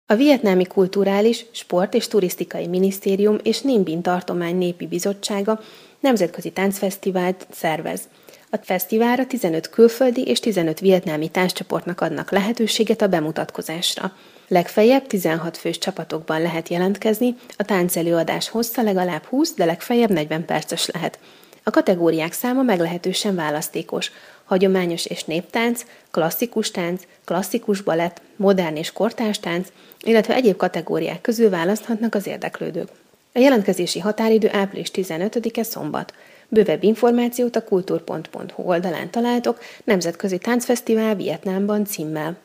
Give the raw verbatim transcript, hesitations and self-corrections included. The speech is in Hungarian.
A Vietnámi Kulturális, Sport és Turisztikai Minisztérium és Ninh Binh tartomány népi bizottsága nemzetközi táncfesztivált szervez. A fesztiválra tizenöt külföldi és tizenöt vietnámi tánccsoportnak adnak lehetőséget a bemutatkozásra. Legfeljebb tizenhat fős csapatokban lehet jelentkezni, a táncelőadás hossza legalább húsz, de legfeljebb negyven perces lehet. A kategóriák száma meglehetősen választékos. Hagyományos és néptánc, klasszikus tánc, klasszikus balett, modern és kortárs tánc, illetve egyéb kategóriák közül választhatnak az érdeklődők. A jelentkezési határidő április tizenötödike szombat. Bővebb információt a kultur pont hu oldalán találtok, Nemzetközi Táncfesztivál Vietnámban címmel.